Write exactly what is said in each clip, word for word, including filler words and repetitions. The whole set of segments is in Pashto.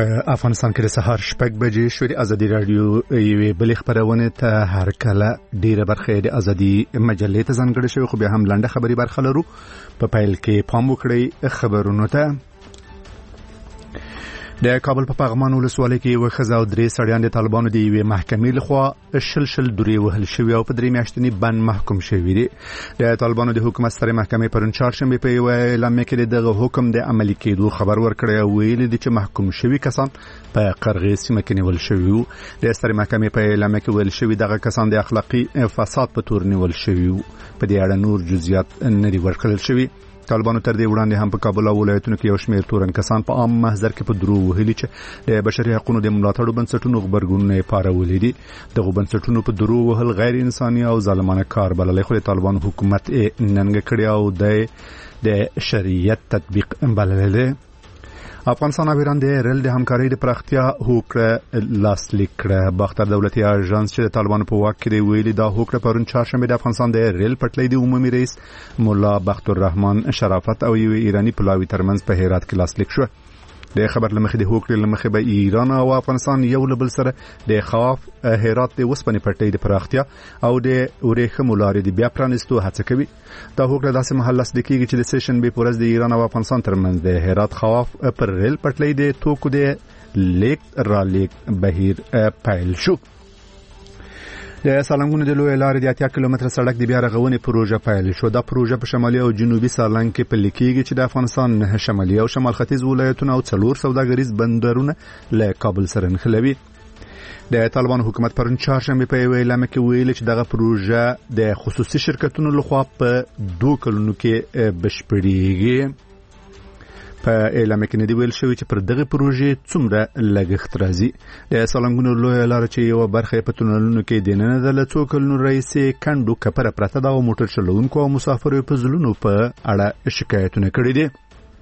په افغانستان کې د سهار شپږ بجې شوې. ازادي رادیو یوې بلې خبرونه ته هر کله ډیره برخه د ازادي مجلې ته ځانګړې شوې، خو بیا هم لنډه خبري برخه لرو. په پیل کې پام وکړئ خبرونو ته. د کابل په پغمان ولسوالۍ کې یو ښځه او درې سړیان د طالبانو د یوې محکمې لخوا شل شل دورې وهل شوي او په درې میاشتني بند محکوم شوي دي. د طالبانو د حکومت سترې محکمې پرون چهارشنبه په یوه اعلامیه کې دغه حکم د عملي کېدو خبر ورکړی او ویلي دي چې محکوم شوي کسان په قرغې سیمه کې نیول شوي وو. د سترې محکمې په اعلامیه کې ویل شوي دغه کسان د اخلاقي فساد په تور نیول شوي وو. په دې اړه نور جزئیات نه دي ورکړل شوي. طالبانو تر دې وړاندې هم په کابل او ولایتونو کې یو شمېر تورن کسان په عام محضر کې په درو وهلي چې د بشري حقوقو د ملاتړو بنسټونو غبرګونونه یې پارولي دي. دغه بنسټونو په درو وهل غیر انساني او ظالمانه کار بللی، خو د طالبانو حکومت یې ننګه کړې او د شریعت تطبیق بللی دی. افغانستان او ایران د ریل د همکارۍ د پراختیا هوکړه لاسلیک کړه. باختر دولتي اژانس چې د طالبانو په واک کې دی ویلي دا هوکړه پرون چهارشنبه د افغانستان د ریل پټلۍ د عمومي رئیس مولا بختالرحمن شرافت او یو ایرانی پلاوي ترمنځ په هرات کې لاسلیک شو. د خبر لمخې د هوکړې لمخې به ایران او افغانستان یو له بل سره د خواف هرات د وسپنې پټلۍ د پراختیا او د ورېښمو لارې د بیا پرانیستو هڅه کوي. دا هوکړه داسې مهال لاسلیک کیږي چې د سه شنبې په ورځ د ایران او افغانستان ترمنځ د هرات خواف پر ریل پټلۍ د توکو د لیک را لیک بهیر پیل شو. د سالنګونو د لوی لارې د اتیا کیلومتره سړک د بیا رغونې پروژه پیل شو. دا پروژه په شمالي او جنوبي سالنګ کې پلي کیږي چې د افغانستان نه شمالي او شمال ختیځ ولایتونه او څلور سوداګریز بندرونه له کابل سره نښلوي. د طالبانو حکومت پرون چهارشنبه په یوه اعلامیه کې ویلي چې دغه پروژه د خصوصي شرکتونو لخوا په دوه کلونو کې بشپړېږي. په اعلامیه کې ندی ویل شوی چې پر دغه پروژې څومره لګښت راځي. د سالنګونو لوی لار چې یو برخه په تونلونو کې د نن د لڅو کلونو رئیس کندو کپره پرته دا موټر چلوونکو او مسافرو په ځلونو په اړه شکایتونه کړي دي.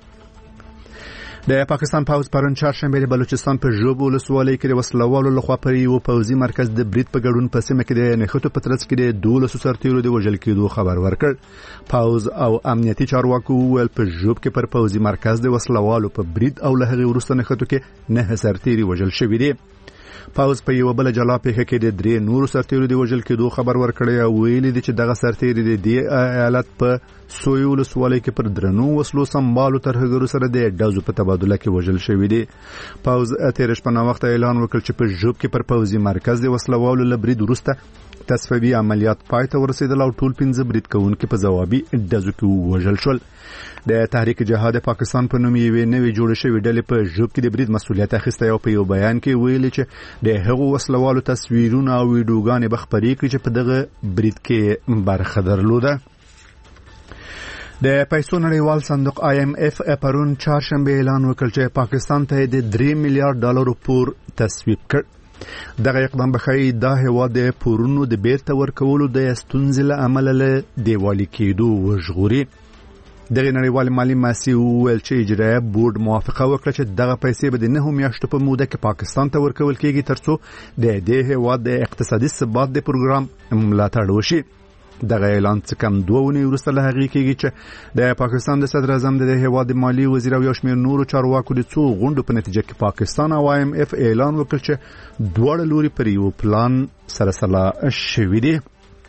د پاکستان پوز پرون چهارشنبه د بلوچستان په ژوب ولسوالۍ کې د وسلوالو لخوا پر یو پوځي مرکز د برید په ګډون په سیمه کې د نښتو په ترڅ کې د دولسو سرتیرو د وژل کېدو خبر ورکړ. پوز او امنیتي چارواکو ویل په ژوب کې پر پوځي مرکز د وسلوالو په برید او له هغې وروسته نښتو کې نه سرتیري وژل شوي دي. پوز په یو بل جلا پیښه کې د درې نورو سرتیرو د وژل کېدو خبر ورکړی او ویلي دي چې دغه سرتیري د دې ایالت په سوی ولسوالۍ کې پر درنو وسلو سمبالو ترهګرو سره د ډزو په تبادله کې وژل شوي دي. پوز تېره شپه ناوخته اعلان وکړ چې په ژوب کې پر پوځي مرکز د وسلوالو له برید وروسته تصفیوي عملیات پای ته ورسېدل او ټول پنځه برید کوونکي په ځوابي ډزو کې ووژل شول. د تحریک جهاد پاکستان په نوم یوې نوې جوړې شوې ډلې په ژوب کې د برید مسؤلیت اخیستی او په یو بیان کې ویلي چې د هغو وسلوالو تصویرونه او ویډیوګانې به خپرې کړي چې په دغه برید کې برخه درلوده. د پیسو نړیوال صندوق آی ایم اف پرون چهارشنبه اعلان وکړ چې پاکستان ته د درې میلیارډ ډالرو پور تصویب کړ. دغه اقدام به ښایي دا هېواد د پورونو د بیرته ورکولو د ستونزې له امله له دیوالي کېدو وژغوري. دغه نړیوال مالی ماسي وویل چې اجرایه بورډ موافقه وکړه چې دغه پیسې به د نهو میاشتو په موده کې پاکستان ته ورکول کېږي ترڅو د دې هېواد د اقتصادي ثبات د پروګرام ملاتړ وشي. دغه اعلان څه کم دوه اونۍ وروسته له هغې کېږي چې د پاکستان د صدر اعظم د هېواد د مالي وزیر او یو شمېر نورو چارواکو د څو غونډو په نتیجه کې پاکستان او آی ایم اف اعلان وکړ چې دواړه لوري پر یو پلان سره سلا شوي دي.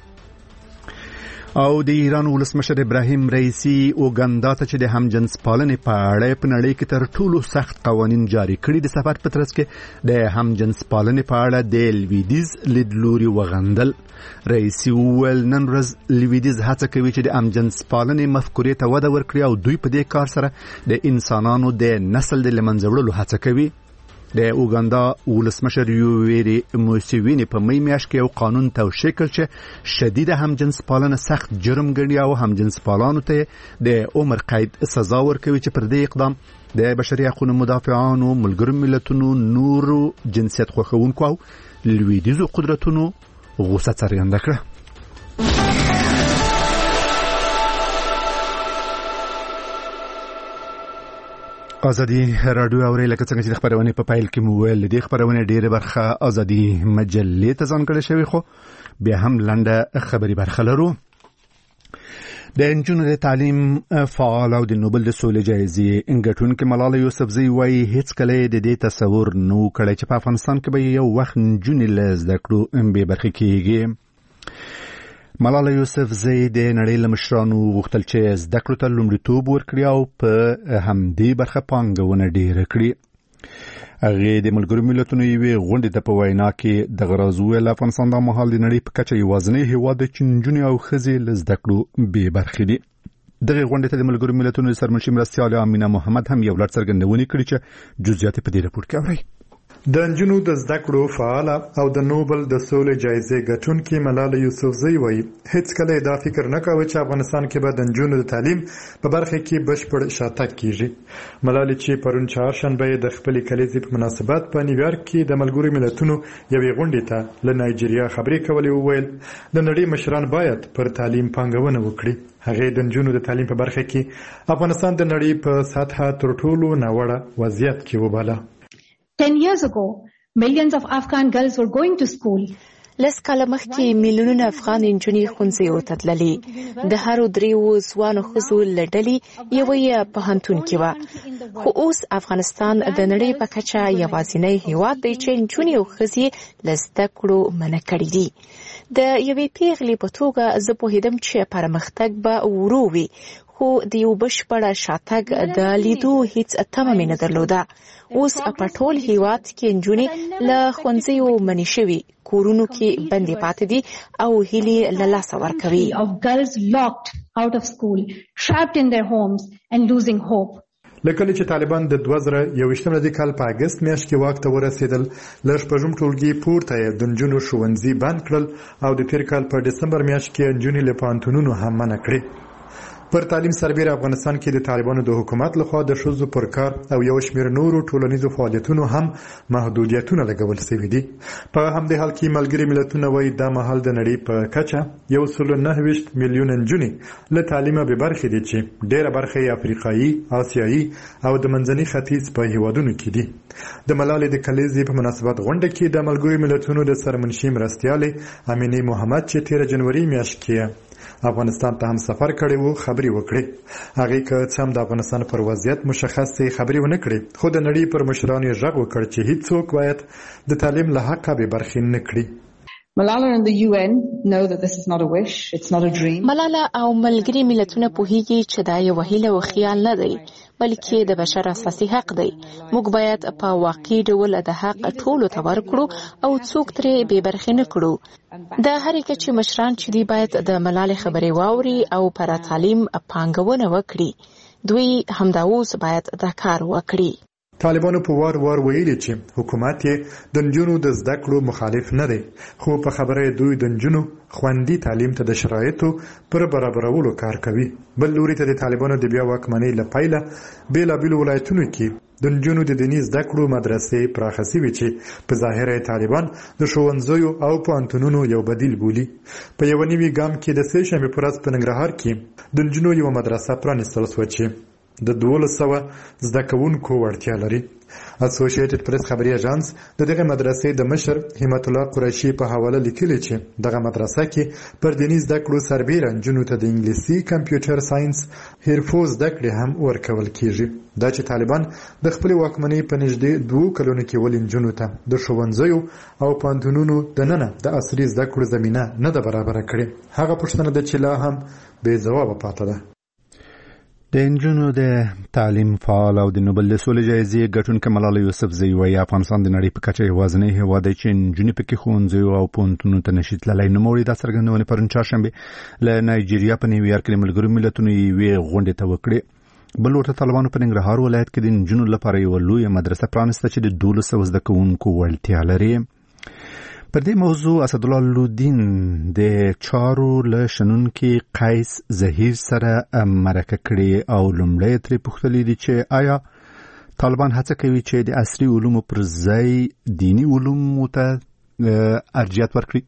او د ایران ولسمشر ابراهیم رئیسی اوګاندا ته چې د همجنس پالنې په اړه په نړۍ کې تر ټولو سخت قوانین جاری کړي د سفر په ترڅ کې د همجنس پالنې په اړه د لویدیز لیدلوري وغندل. رئیسی وویل نن ورځ لویدیز هڅه کوي چې د همجنس پالنې مفکورې ته وده ورکړي او دوی په دې کار سره د انسانانو د نسل د له منځه وړلو هڅه کوي. د اوګاندا ولسمشر یوویری موسیوینی په می میاشت کې یو قانون توشیح کړ چې شدید همجنس پالنه سخت جرم ګڼي او همجنس پالانو ته د عمر قید سزا ورکوي چې پر دې اقدام د بشري حقوقو مدافعانو، ملګرو ملتونو، نورو جنسیت خوښونکو او لویدیځو قدرتونو غوسه څرګنده کړه. ازادي رادیو اوري لکه څنګه چې خبرونه په پایل کې مو ویل دي خبرونه ډیره برخه ازادي مجلې ته ځانګړې شوی، خو بیا هم لنډه خبري برخه لرو. د انجونو د تعلیم فعال او د نوبل د سولې جایزې ګټونکې ملاله یوسفزۍ وایي هیڅ کله د دې تصور نه و کړی چې په افغانستان کې به یو وخت نجونې له زده کړو بې برخې کېږي. ملاله یوسفزۍ د نړۍ له مشرانو غوښتل چې زده کړو ته لومړیتوب ورکړي او په همدې برخه پانګونه ډېره کړي. هغې د ملګرو ملتونو یوې غونډې ته په وینا کې دغه راز وویل افغانستان دا مهال د نړۍ په کچه یوازینی هېواد دی چې نجونې او ښځې له زده کړو بې برخې دي. دغې غونډې ته د ملګرو ملتونو د سرمنشي مرستیالې امینه محمد هم یو لړ څرګندونې کړي چې جزئیات په دې راپور کې اورئ. د نجونو د زده کړو فعاله او د نوبل د سولې جایزې ګټونکې ملاله یوسفزۍ وایي هیڅ کله دا فکر نه کاوه چې افغانستان کې به د نجونو د تعلیم په برخه کې بشپړ شاتګ کیږي. ملاله چې پرون چهارشنبه د خپلې کلیزې په مناسبت په نیویارک کې د ملګرو ملتونو یوې غونډې ته له نایجیریا خبرې کولې وویل د نړۍ مشران باید پر تعلیم پانګونه وکړي. هغې د نجونو د تعلیم په برخه کې افغانستان د نړۍ په سطحه تر ټولو ناوړه وضعیت کې وباله. ten years ago, millions of Afghan girls were going to school. لس کاله مخکې میلیونونه افغان نجونې ښوونځیو ته تللې. د هرو دریو ځوانو ښځو له ډلې یوه یې پوهنتون کې وه. خو اوس افغانستان د نړۍ په کچه یوازینی هېواد دی چې نجونې او ښځې له زده کړو منع کړي دي. د یوې پیغلې په توګه زه پوهېدم چې پرمختګ به ورو وي، خو د یو بشپړه شاتګ د لیدو هیڅ تمه مې نه درلوده. اوس په ټول هېواد کې نجونې له ښوونځیو منع شوي، کورونو کې بندې پاتې دي او هیلې له لاسه ورکوي. Of girls locked out of school, trapped in their homes and losing hope. لکه چې طالبان د دوه زره یوویشتم د کال په اګست میاشت کې واک ته ورسېدل، له شپږم ټولګي پورته یې د نجونو ښوونځي بند کړل او د تېر کال په ډسمبر میاشت کې نجونې له پوهنتونونو هم منع کړې. پر تعلیم سربېره افغانستان کې د طالبانو د حکومت لخوا د ښځو پر کار او یو شمېر نورو ټولنیزو فعالیتونو هم محدودیتونه لګول شوي دي. په همدې حال کې ملګري ملتونه وایي دا مهال د نړۍ په کچه یو سل نهه ویشت میلیونه نجونې له تعلیمه بې برخې دي چې ډېره برخه یې افریقایي، آسیایي او د منځني ختیځ په هېوادونو کې دي. د ملالې د کلیزې په مناسبت غونډه کې د ملګرو ملتونو د سرمنشي مرستیالې امینه محمد چې تېره جنوري میاشت کې افغانستان ته هم سفر کړی وو خبرې وکړې. هغې که څه هم د افغانستان پر وضعیت مشخصې خبرې ونه کړې، خو د نړۍ پر مشرانو یې غږ وکړ چې هیڅوک باید د تعلیم له حقه بې برخې نه کړي. Malala and the U N know that this is not a wish, it's not a dream. ملاله او ملګري ملتونه پوهیږي چې دا یو هیله او خیال نه دی، بلکې د بشر اساسي حق دی. موږ باید په واقعي ډول د حق ټولو ته ورکړو او څوک ترې بې برخې نه کړو. د هرې کچې مشران چې دی باید د ملالې خبرې واوري او پر تعلیم پانګونه وکړي. دوی همدا اوس باید دا کار وکړي. طالبانو په وار وار ویلي چې حکومت یې د نجونو د زده کړو مخالف نه دی، خو په خبره دوی د نجونو خوندي تعلیم ته د شرایطو پر برابرولو کار کوي. بل لوري ته د طالبانو د بیا واکمنۍ له پیله بېلابېلو ولایتونو کې د نجونو د دیني زده کړو مدرسې پراخه شوې چې په ظاهره طالبان د ښوونځیو او پوهنتونونو یو بدیل بولي. په یوه نوي ګام کې د سې شنبې په ورځ په ننګرهار کې د نجونو یوه مدرسه پرانیستل شوه چې د دولس سوه زده کوونکو وړتیا لري. اسوسییټډ پریس خبري اژانس د دغه مدرسې د مشر همت الله قریشي په حواله لیکلی چې دغه مدرسه کې پر دیني زده کړو سربېره نجونو ته د انګلیسي، کمپیوټر ساينس، حرفو زده کړې هم ورکول کیږي. دا چې طالبان د خپل واکمنۍ په نږدې دوو کلونو کې ولې نجونو ته د ښوونځیو او پوهنتونونو دننه د عصري زده کړو زمینه نه ده برابره کړې، هغه پوښتنه ده چې لا هم بې ځوابه پاتې ده. د نجونو د تعلیم فعال او د نوبل د سولې جایزې ګټونکې ملاله یوسفزۍ وایي افغانستان د نړۍ په کچه یوازینی هېواد دی چې نجونې پکې ښوونځیو او پوهنتونونو ته نشي تللی. نوموړي دا څرګندونې پرون چهارشنبې له نایجیریا په نیویارک کې د ملګرو ملتونو یوې غونډې ته وکړې. بل ورته طالبانو په ننګرهار ولایت کې د نجونو لپاره یوه لویه مدرسه پرانیسته چې د دولس سوه زده کوونکو وړتیا لري. پر دې موضوع اسدالله لودین د چارو له شنونکي قیس ظهیر سره مرکه کړې او لومړی ترې پوښتلي دي چې آیا طالبان هڅه کوي چې د عصري علومو پر ځای دیني علومو ته ارجحیت ورکړي؟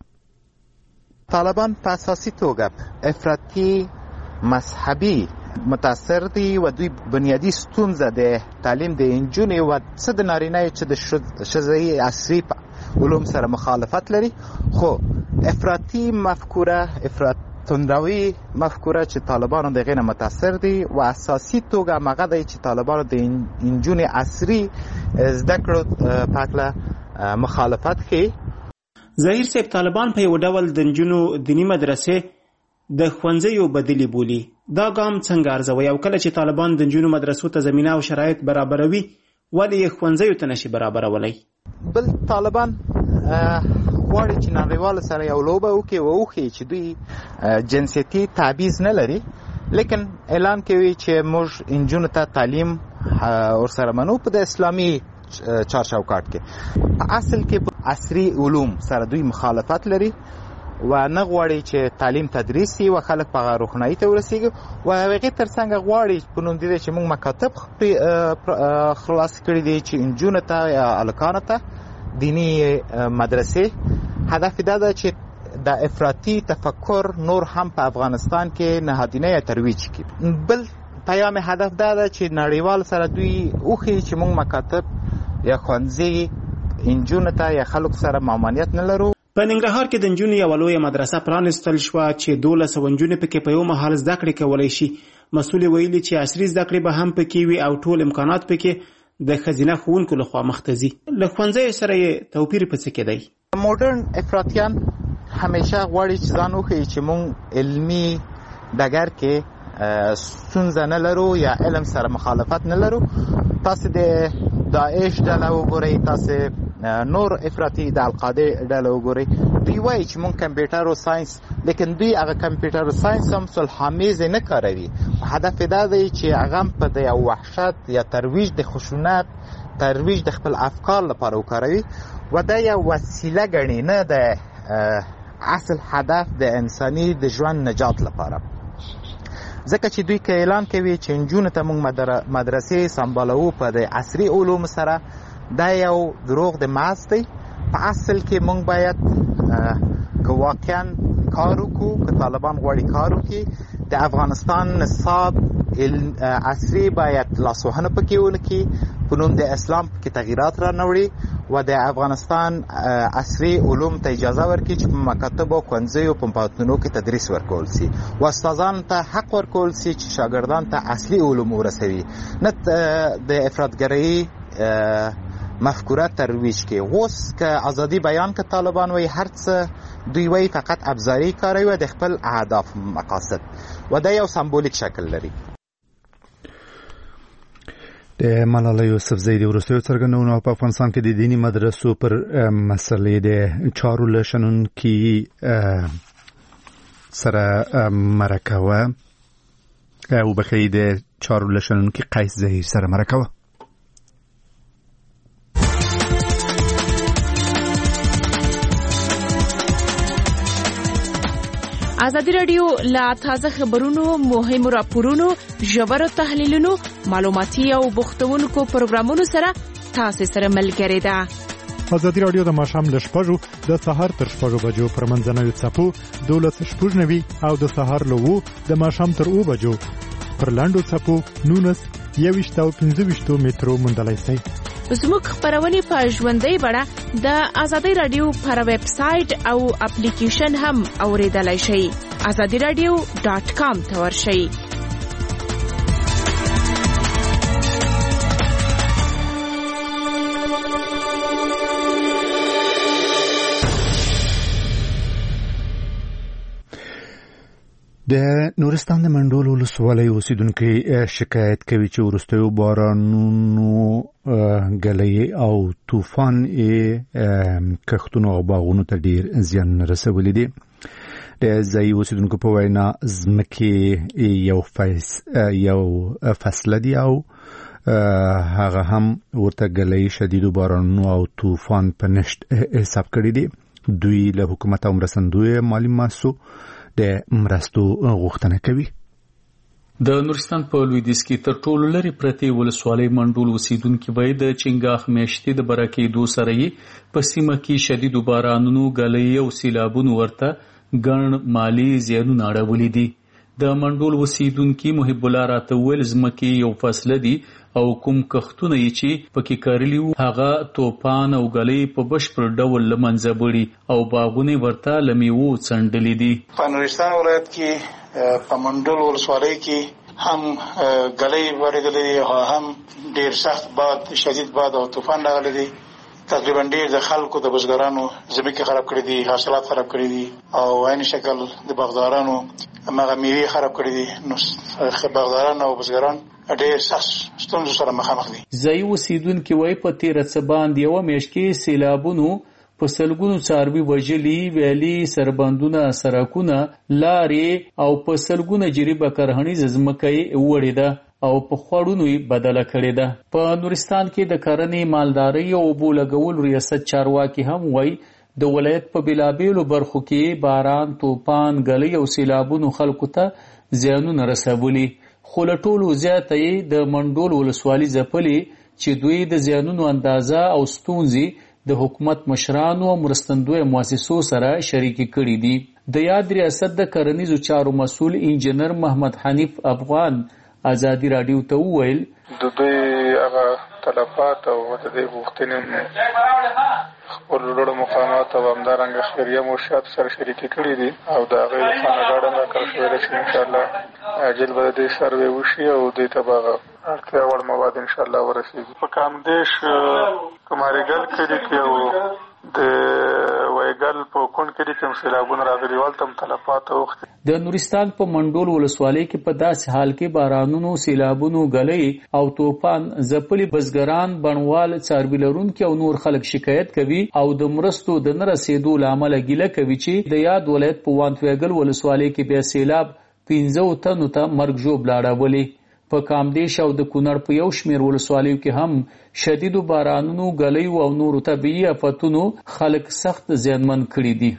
طالبان په اساسي توګه افراطي مذهبي متاثر دي و دوی بنیادی ستونزه د تعلیم د نجونې و څه د نارینه چې د ښځې عصري علوم سره مخالفت لري، خو افراطي مفکوره، افراط توندروي مفکوره چې طالبانو د غینه متاثر دي او اساسي توګه مغه دی چې طالبانو د انجونې عصري زده کړو پاکله مخالفت کوي. ظاهر صاحب طالبان په یو ډول د انجونو دینی مدرسې د ښوونځیو بدلی بولي. دا ګام څنګه ارزوي او کله چې طالبان د انجونو مدرسو ته زمینه او شرایط برابروي ولې یې ښوونځیو ته نشي برابرولی؟ بل طالبان غواړي چې نړیوال سره یو لوبه وکړي او وښیي چې دوی جنسیتي تبعیض نه لري، لیکن اعلان کوي چې موږ انجونو ته تعلیم ورسره منو په د اسلامي چارچوکاټ کې. په اصل کې عصري علوم سره دوی مخالفت لري و نه غواړي چې تعلیم تدریس شي او خلک په روښنايي ته ورسیږي او هغې تر څنګ غواړي په نوم دي چې موږ مکاتب خلاص کړي دي چې انجونو ته یا هلکانو ته دینی مدرسې. هدف دا ده چې د افراطي تفکر نور هم په افغانستان کې نهادینه یا ترویج کړي. بل پیام هدف دا ده چې نړیوال سره دوی وښیي چې موږ مکاتب یا ښوونځي انجونو ته یا خلکو سره ممانعت نه لرو. په ننګرهار کې د نجونو یوه لویه مدرسه پرانستل شوه چې دولس سوه نجونې پکې په یو مهال زده کړې کولی شي. مسؤل ویلي چې عصري زده کړې به هم پکې وي او ټول امکانات پکې د ښځینه ښوونکو لخوا مخته ځي. له ښوونځیو سره یې توپیر په څه کې دی؟ مډرن افراطیان همیشه غواړي چې ځان وښیي چې موږ علمي ډګر کې ستونزه نه لرو یا علم سره مخالفت نه لرو. تاسو د داعش ډله وګورئ، تاسو نور افراطي د القاعده ډله وګورئ، دوی وایي چې موږ کمپیوټر او ساینس، لیکن دوی هغه کمپیوټر او ساینس هم صلح‌آمیز نه کاروي. هدف دا دی چې هغه په د یو وحشت یا ترویج د خشونت، ترویج د خپل افکار لپاره وکاروي و دا یو وسیله ګڼي، نه د اصل هدف د انساني د ژوند نجات لپاره. ځکه چې دوی که اعلان کوي چې نجونو ته موږ مدرسې سمبالوو په د عصري علومو سره، دا یو دروغ د محض دی. په اصل کې موږ باید که واقعا کار وکړو، که طالبان غواړي کار وکړي، د افغانستان نصاب عصري باید لاسوهنه پکې ونه کړي، په نوم د اسلام پکې تغییرات را نه وړي و د افغانستان عصري علوم ته اجازه ورکړي چې په مکاتبو او ښوونځیو په پوهنتونونو کې تدریس ورکول سي و استادانو ته حق ورکول سي چې شاګردان ته اصلي علوم ورسوي، نه د افراطګرۍ مفکوره ترویج کړي. اوس که ازادي بیان که طالبان وایي هر څه دوی وایي فقط ابزاري کاروي و د خپل اهداف مقاصد و دا یو سمبولیک شکل لري. د ملالۍ یوسفزۍ د وروستیو څرګندونو په افغانستان کې د دیني مدرسو پر مسلې د چارو له شنونکي سره مرکه وه او بخی د چارو له شنونکي قیس ظهیر سره مرکه وه. ازادي رادیو لا تازه خبرونو، مهمو راپورونو، ژورو تحلیلونو، معلوماتي او بوختونکو پروګرامونو سره تاسو سره ملګری ده. ازادي رادیو د ماښام له شپږو د سهار تر شپږو بجو پر منځنوي څپو دولس شپږ نوي او د سهار له اوو د ماښام تر اوو بجو پر لاندو څپو نونس یوویشت او پنځه ویشتو مترو موندلی شئ. زموږ خپرونې په ژوندۍ بڼه د ازادي رادیو پر ویب سایټ او اپلیکیشن هم اوریدلای شئ. ازادي رادیو ډاټ کام ته ورشئ. د نورستان د منډول ولسوالۍ اوسیدونکي شکایت کوي چې وروستیو بارانونو ګلۍ او طوفان یې کښتونو او باغونو ته ډیر زیان رسولی دی. د ځایي اوسیدونکو په وینا ځمکې یو فیس یو فصله دی او هغه هم ورته ګلۍ شدیدو بارانونو او طوفان په نشت حساب کړی دی. دوی له حکومت او مرستندوی مالي ماسو د مرستو غوښتنه کوي. د نورستان په لویدیځ کې تر ټولو لرې پرتې ولسوالۍ منډول اوسیدونکي وایي د چنګاښ میاشتې د برکېدو سره یې په سیمه کې شدیدو بارانونو، ګلۍ او سیلابونو ورته ګڼ مالي زیانونه اړولي دي. د منډول اوسیدونکي محب الله راته وویل ځمکې یو فصله دي او کوم کښتونه یې چې پکې کارلی وو هغه توپان او غلې په بشپړ ډول لمنځه وړي او باغونه ورته لمیوو څنډلې دي. په نورستان ولایت کې په منډول ولسوالۍ کې هم غلې ورغلې او هم ډیر سخت باد شدید باد او طوفان راغلی دی. تقریبا ډیر د خلکو د بزګرانو ځمکې خراب کړې دي، حاصلات خراب کړې دي او عین شکل د باغدارانو هغه میوې خراب کړې دي. نو باغداران او بزګران ډیر سخت ستونزو سره مخامخ دي. ځایي اوسیدونکي وایي په تېره څه باندې یوه میاشت کې سیلابونو په سلګونو څاروي وژلي، ویالې، سربندونه، سړکونه، لارې او په سلګونه جریبه کرهڼیزه ځمکه یې وړې ده او په خوړونو یې بدله کړې ده. په نورستان کې د کرنې، مالدارۍ او اوبو لګولو ریاست چارواکي هم وایي د ولایت په بېلابېلو برخو کې باران، توپان، ګلۍ او سیلابونو خلکو ته زیانونه رسولي، خو له ټولو زیاته یې د منډول ولسوالي ځپلې چې دوی د زیانونو اندازه او ستونزې د حکومت مشرانو او مرستندویه مؤسسو سره شریکې کړي دي. د یاد ریاست د کرنیزو چارو مسؤل انجینر محمد حنیف افغان ازادي راډیو ته وویل د دوی هغه تلفات او د دې غوښتنې خپل لوړ مقامات او همدارنګه خیریه موشات سره شریکې کړي دي او د هغې خانهګاډه راکړل شوی ده چې انشاءالله عاجل به د دې سروې وشي او دوی ته به هغه اړتیا وړ مواد انشاءالله ورسېږي. په کامدېش کماریګل کلي کې او د وایګل په کونډ کلي کې هم سیلابونه راغلي وو، هلته هم تلفات اوښتي. د نورستان په منډول ولسوالۍ کې په داسې حال کې بارانونو، سیلابونو، ګلۍ او توپان ځپلي بزګران، بڼوال، څاروي لرونکي او نور خلک شکایت کوي او د مرستو د نه رسېدو له امله ګیله کوي چې د یاد ولایت په وانتویګل ولسوالۍ کې بیا سیلاب پنځو تنو ته مرګ ژوبله اړولې. په کامدېش او د کونړ په یو شمېر ولسوالیو کې هم شدیدو بارانونو، ګلیو او نورو طبیعي آفتونو خلک سخت زیانمن کړي دي.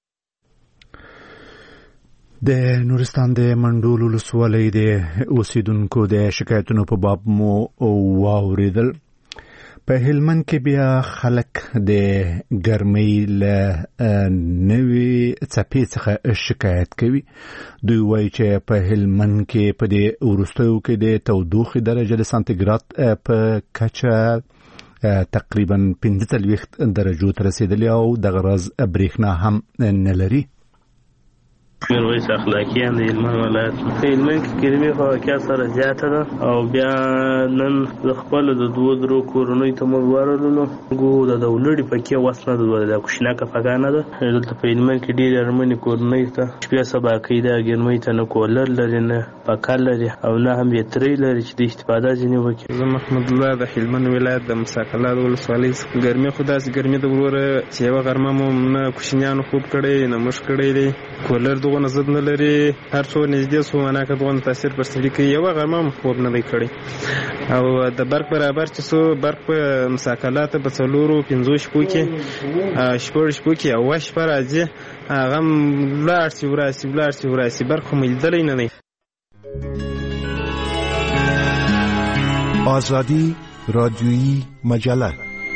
د نورستان د منډول ولسوالۍ د اوسیدونکو د شکایتونو په باب مو واوریدل. په هلمند کې بیا خلک د ګرمۍ له نوې څپې څخه شکایت کوي. دوی وایي چې په هلمند کې په دې وروستیو کې د تودوخې درجه د سانتیګراد په کچه تقریبا پنځه څلوېښت درجو ته رسېدلې او دغه راز برېښنا هم نه لري. میرویس اخلاقیان د هلمند ولایت په هلمند کې ګرمي خو واقعا سره زیاته ده او بیا نن د خپلو د دوو درو کورنیو ته موږ ورغلو ګو د دولړي پکې وس نه ده، د کوشنه کفګا نه ده. دلته په هلمند کې ډېرې ارمنې کورنۍ ته شپې سبا کوي، دا ګرمۍ ته نه کولر لري، نه پکر لري او نه هم بیترۍ لري چې د استفاده ځینې وکړي. زه محمد الله د هلمند ولایت د مساقلات ولسوالۍ ګرمي خو داسې ګرمي د وروره چې یوه غرمه مو نه کوشنیانو خوب کړی نه موږ کړی دی. کولر دغه نزد نه لري، هر څو نږدې سو ونه که دغه تاثیر پر سړي کوي. یوه غرمه هم خوب نه دی کړی او د برق برابر چې سو برق په مساقلات په څلورو پنځو شپو کې شپږ شپو کې اوه شپه راځي، هغه هم ولاړ سي وراسي ولاړ سي وراسي برق خو مې لیدلی نه دی. آزادی رادیویی مجله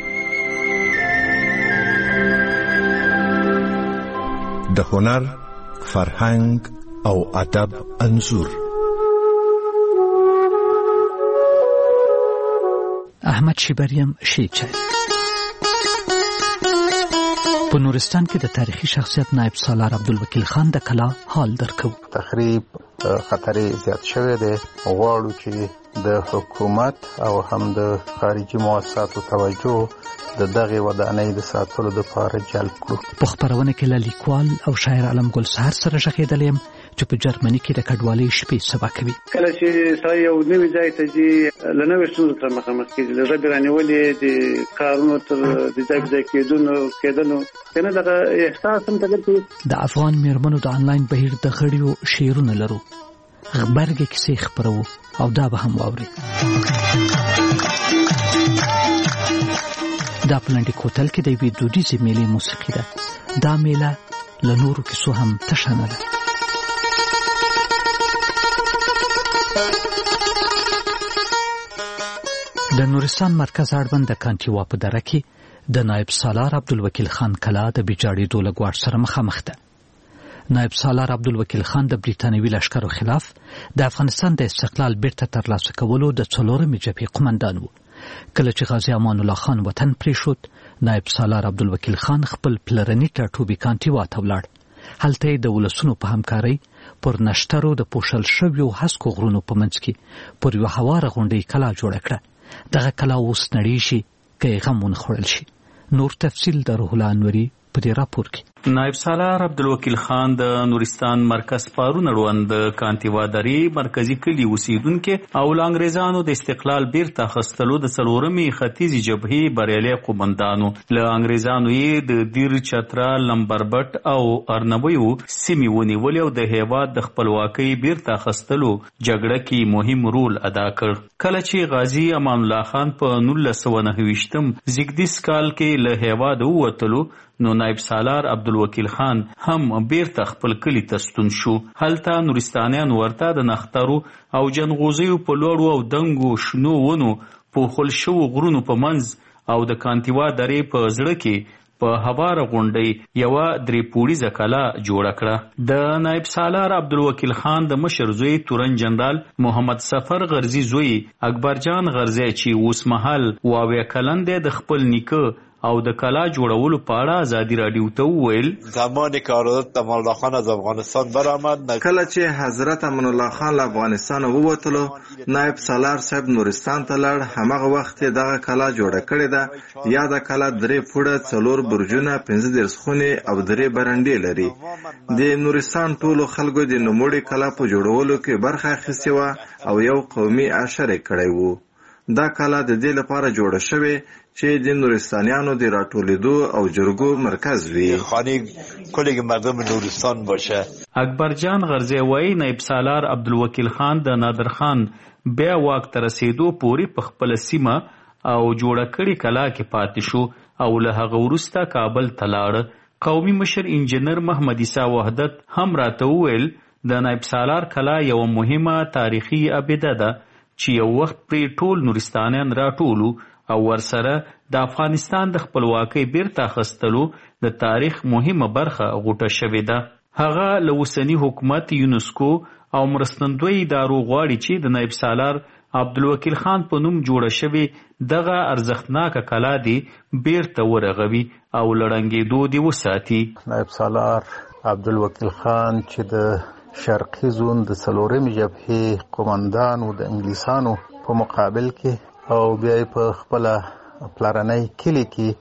د هنر، فرهنګ او ادب انځور. احمد شیبریم شیچه په نورستان کې د تاریخي شخصیت نائب سالار عبدالوکیل خان د کلا حال درکو. تخریب خطر زیات شوی دی، غواړو چې د حکومت او هم د خارجي مؤسساتو توجه د دغه ودانۍ د ساتلو لپاره جلب کړو. په خبرونه کې له لیکوال او شاعر علم ګل سهار سره ژغېدلی یم چې په جرمني کې د کډوالۍ شپې سبا کوي. کله چې سړی یو نوي ځای ته ځي له نوې ستونزو سره مخامخ کېږي، له ژبې رانیولې د کارونو تر د ځای په ځای کېدنو کېدنو کنه دغه احساس هم تغیر کوي. د افغان میرمنو د انلاین بهیر د غړیو شعرونه لرو، غبرګې کیسې خپرو او دا به هم واوري. دا په لنډي کوتل کې د یوې دودیزې میلې موسیقي ده. دا میله له نورو کیسو هم تشه نه ده. د نورستان مرکز اړوند د کانټیوا په دره کې د نائب سالار عبدالوکیل خان کلا د بېجاړېدو له ګواښ سره مخامخ ده. نایب سالار عبدالوکیل خان د بریتانوي لشکرو خلاف د افغانستان د استقلال بیرته ترلاسه کولو د څلورمې جبهې قومندان و. کله چې غازي امان الله خان وطن پرېښود، نایب سالار عبدالوکیل خان خپل پلرني ټاټوبي کانټیوا ته ولاړ. هلته یې د ولسونو په همکارۍ پر نشترو د پوښل شویو هسکو غرونو په منځ کې پر یوه هواره غونډۍ کلا جوړه کړه. دغه کلا اوس نړېږي شي که یې غم ونه خوړل شي. نور تفصیل د روح الله انوري په دې راپور کې. نایب سالار عبدالوکیل خان د نورستان مرکز پارون اړوند د کانتیوا درې مرکزی کلي اوسیدونکي او له انګریزانو د استقلال بیرته اخیستلو د څلورمې ختیځې جبهې بریالي قومندانو. له انګریزانو یې د دیر، چترا، لمبربټ او ارنبیو سیمې ونیولې او د هیواد د خپلواکۍ بیرته اخیستلو جګړه کې مهم رول ادا کړ. کله چې غازي امان الله خان په نولس سوه نهه ویشتم زیږدیز کال کې له هیواده ووتلو، نو نایب سالار عبدالوکیل خان هم بیرته خپل کلي ته ستون شو. هلته نورستانیان ورته د نخترو او جنغوزیو په لوړو او دنګو شنو ونو پوښل شوو غرونو په منځ او د کانتیوا درې په زړه کې په هواره غونډۍ یوه درې پوړیزه کلا جوړه کړه. د نایب سالار عبدالوکیل خان د مشر زوی تورن جنرال محمد سفر غرزي زوی اکبرجان غرزي چې اوس مهال واویا کلن دی، د خپل نیکه او د کلا جوړولو په اړه ازادي راډیو ته وویل: زمانی که حضرت امان الله خان از افغانستان برآمد، کله چې حضرت امان الله خان له افغانستان ووتلو، نایب سالار صاحب نورستان ته لاړ. همغه وخت یې دغه کلا جوړه کړې ده. یاده کلا درې فوټه، څلور برجونه، پنځه دېرش خونې او درې برنډې لري. د نورستان ټولو خلکو د نوموړې کلا په جوړولو کې برخه اخیستې وه او یو قومي عشر یې کړی و. دا کلا د دې لپاره جوړه شوې چې د نورستانیانو د راټولېدو او جرګو مرکز وي. خانه کل مردم نورستان باشه. اکبرجان غرزي وایي نایب سالار عبدالوکیل خان د نادر خان بیا واک ته رسېدو پورې په خپله سیمه او جوړه کړې کلا کې پاتې شو او له هغه وروسته کابل ته لاړ. قومي مشر انجینر محمد عیسی وحدت هم راته وویل د نایب سالار کلا یوه مهمه تاریخي ابیده ده چې یو وخت پرې ټول نورستانیان راټولو او ورسره د افغانستان د خپلواکۍ بیرته اخیستلو د تاریخ مهمه برخه غوټه شوې ده. هغه له اوسني حکومت، یونسکو او مرستندوی ادارو غواړي چې د نایب سالار عبدالوکیل خان په نوم جوړه شوې دغه ارزښتناکه کلا دی بیرته ورغوي او لړنګېدو دی وساتي. نایب سالار عبدالوکیل خان چې د شرقي زون د څلورمې جبهې قومندان و د انګلیسانو په مقابل کې، او بیا یې په خپله پلرنی کلي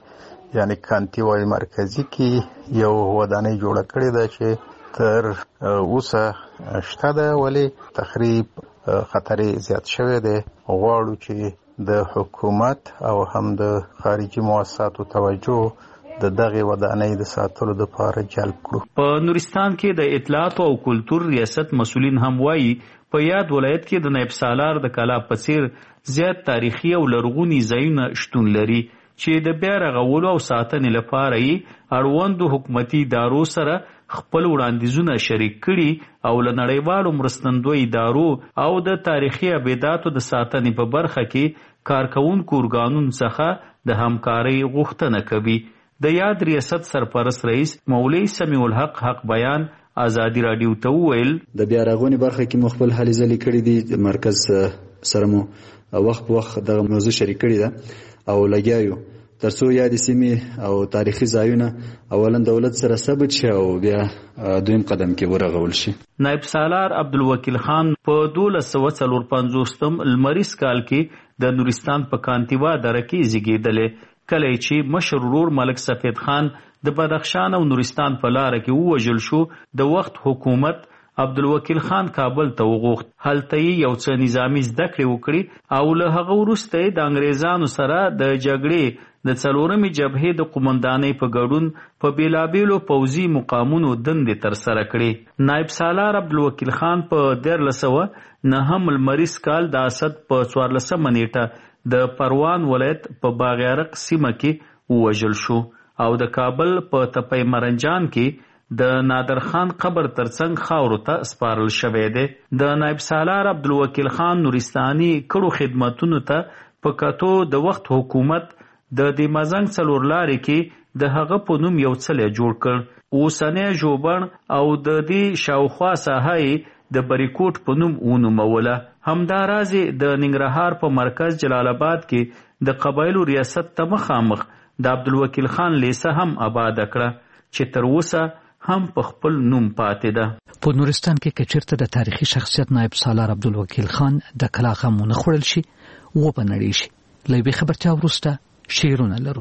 کې یعنی کانتیوای مرکزي کې یو ودانۍ جوړه کړې ده چې تر اوسه شته ده، ولې تخریب خطر زیات شوی دی. غواړو چې د حکومت او هم د خارجي مؤسساتو توجه د دغه ودانۍ د ساتلو لپاره جلب کړو. په نورستان کې د اطلاعات او کلتور ریاست مسؤلین هم وایي په یاد ولایت کې د نایب سالار د کلا په څیر زیات تاریخي او لرغوني ځایونه شتون لري چې د بیا رغولو او ساتنې لپاره یې اړوندو حکومتي ادارو سره خپل وړاندیزونه شریک کړي او له نړیوالو مرستندوی ادارو او د تاریخي ابیداتو د ساتنې په برخه کې کارکوونکو ارګانونو څخه د همکارۍ غوښتنه کوي. د یاد ریاست سرپرست رئیس مولوي سمیع الحق حق بیان ازادي راډیو ته وویل: د بیا رغونې برخه کې مو خپل هلې ځلې کړي دي، مرکز سره مو وخت په وخت دغه موضوع شریک کړې ده او لګیا یو ترڅو یادې سیمې او تاریخي ځایونه اولا دولت سره ثبت شي او بیا دویم قدم کې ورغول شي. نایب سالار عبدالوکیل خان په دولس سوه څلور پنځوستم لمریز کال کې د نورستان په کانتیوا دره کې زیږېدلی، کله چې مشر ورور ملک سفید خان د بدخشان او نورستان په لاره کې ووژل شو. د وخت حکومت عبدالوکیل خان کابل ته وغوښت. هلته یې یو څه نظامي زده کړې وکړې او له هغه وروسته یې د انګریزانو سره د جګړې د څلورمې جبهې د قومندانۍ په ګډون په بېلابېلو پوځي مقامونو دندې ترسره کړې. نایب سالار عبدالوکیل خان په دیارلس سوه نهم لمریز کال د اسد په څوارلسمه نیټه د پروان ولایت په باغیارق سیمه کې ووژل شو او د کابل په تپی مرنجان کې د نادر خان قبر ترڅنګ خاورو ته سپارل شوی دی. د نایب سالار عبدالوکیل خان نورستاني کړو خدمتونو ته په کتو د وخت حکومت د دې مزنګ څلور لارې کې د هغه په نوم یو څلی جوړ کړ. اوسنی ژوبڼ او د دې شاوخوا ساحه د بریکوټ په نوم ونوموله. همداراز د ننګرهار په مرکز جلال آباد کې د قبایلو ریاست ته مخامخ د عبدالوکیل خان لیسه هم آباد کړه چې تر اوسه هم په خپل نوم پاتې ده. په نورستان کې که چېرته د تاریخي شخصیت نایب سالار عبدالوکیل خان د کلا غم ونه خوړل شي و به نړۍ شي. له یوې خبرتیا وروسته شعرونه لرو.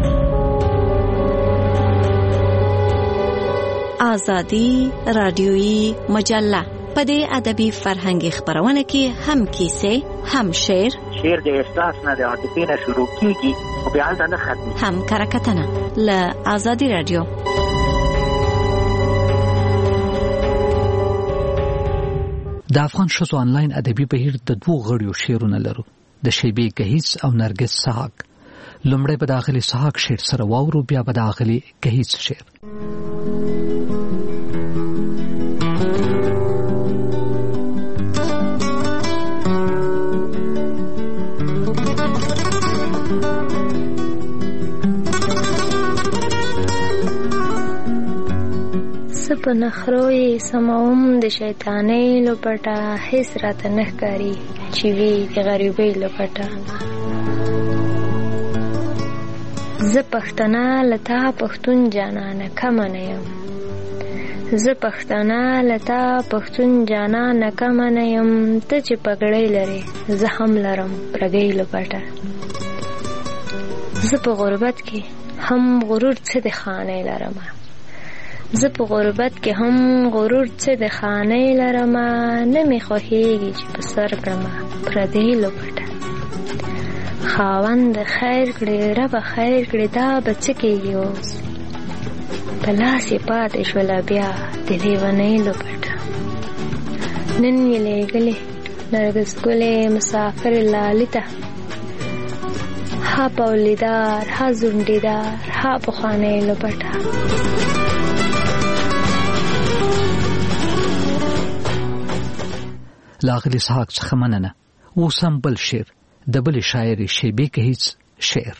آزادی رادیویی مجله په دې ادبي فرهنګي خبرونه کې هم کیسې هم شعر شعر د احساس نه د عاطفې نه شروع کیږي او بیا هلته نه ختمي هم کرکټنه له آزادی رادیو. د افغان ښځو آنلاین ادبي بهیر د دوو غړیو شعرونه لرو، د شیبې گهیز او نرګس سحاق. لومړی به د اغلې سحاق شعر سره واورو، بیا به د اغلې گهیز شعر. په نخروی سماوم د شیطانۍ لپټه، هیڅ راته نه ښکاري چې وي د غریبۍ لپټه. زه پښتنه له تا پښتون جانانه کمه نه یم، زه پښتنه له تا پښتون جانانه کمه نه یم. ته چې پګړۍ لرې زه هم لرم پرګۍ لپټه. زه په غربت کې هم غرور څه د خانۍ لرمه، زه په غربت کې هم غرور څه د خانۍ لرمه. نه مې خوښېږي چې په سر کړمه پردۍ لپټه. خاوند خیر کړې ربه خیر کړې دا به څه کېږي اوس، په لاس یې پاتې شوله بیا د لیونۍ لپټه. نن یې لېږلې نرګس ګلې مسافر لالي ته، ها پولیدار ها زونډیدار ها پخوانۍ لپټه. لاغلی سحاق څخه مننه. اوس هم بل شعر د بلې شاعرې شیبې گهیز شعر.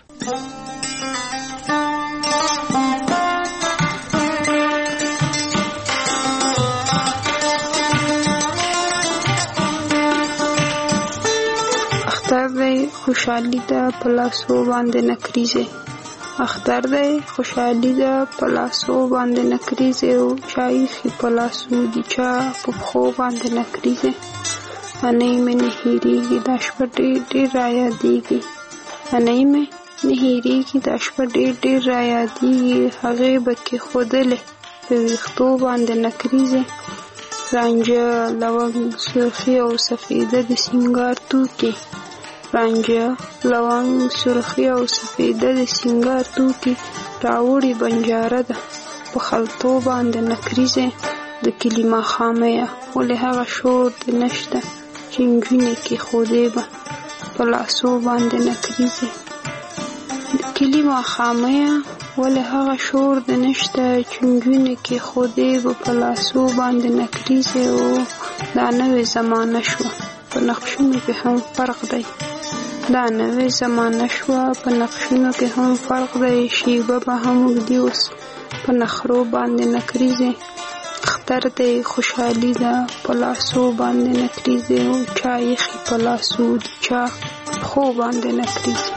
اختر دی خوشحالی ده په لاسو باندې نکریزه، اختر دی خوشحالی ده په لاسو باندې نکریزه. او شایخی په لاسو دی چا په پښو باندې نکریزه. انۍ مې نه هېرېږي دا شپه ډېر ډېر رایادېږي، انۍ مې نه هېرېږي دا شپه ډېر ډېر رایادېږي. هغې به کېښودلې په ویښتو باندې نکریزې، رانجه لونګ سرخي او سفیده د سینګار توکي، رانجه لونګ سرخي او سفیده د سینګار توکي. راوړي بنجاره ده په خلطو باندې نکریزې. د کلي ماښاميه ولې هغه شور دې نشته چې نجونې کېښودې به په لاسو باندې نکریزې. د کلي ماښاميه ولې هغه شور دې نشته چې نجونې کېښودې به په لاسو باندې نکریزې. او دا نوې زمانه شوه په نقشونو کې هم فرق دی، دا نوې زمانه شوه په نقشونو کې هم فرق دی. شیبه به هم اوږدي اوس په نخرو باندې نکریزې. اختر دی خوشحالی ده په لاسو باندې نکریزې. او چا یخي په لاسو دی چا پښو باندې نکریزې.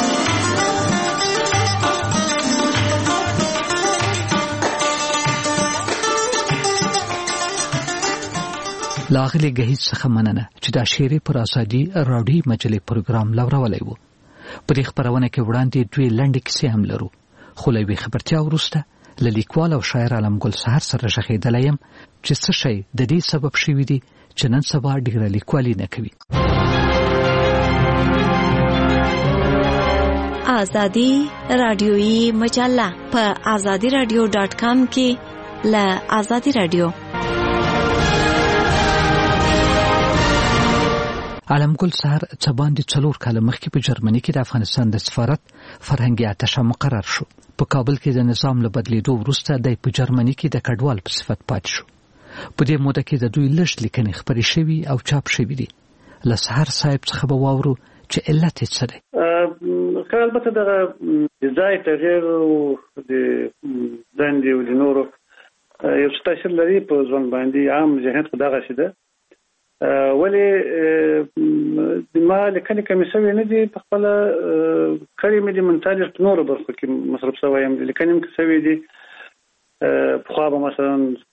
لاغلی گهیز څخه مننه چې دا شعر پر آزادي راډیو مجلې پروګرام لورولی وو. په دې خبرونه کې وړاندې دوی لنډې کیسې هم لرو، خو له یوې خبرتیا وروسته له لیکوال او شاعر عالم ګل سحر سره ژغېدلی یم چې څه شی د دې سبب شوي دي چې نن سبا ډېره لیکوالي نه کوي. آزادی رادیویی مجله په آزادی رادیو ډاټ کام کې له آزادی رادیو. عالم ګل سحر څه باندې څلور کاله مخکې په جرمني کې د افغانستان د سفارت فرهنګي اتشه مقرر شو. په کابل کې د نظام له بدلیدو وروسته د په جرمني کې د کډوال په صفت پاتې شو. په دې موده کې د دوی لږ لیکنې خپرې شوي او چاپ شوي دي. له سحر صاحب څخه به واورو چې علت یې څه دی. که البته دغه د ځای تغییر او د دندې او د نورو یو څه تاثیر لري په ځوان باندې. عام ذهنیت خو دغه شي ده. ولې ما لیکنې کمې شوې نه دي، په خپله کړې مې دي منتالج په نورو برخو کې مصرف شوی یم. لیکنې مې شوې دي پخوا به مثلا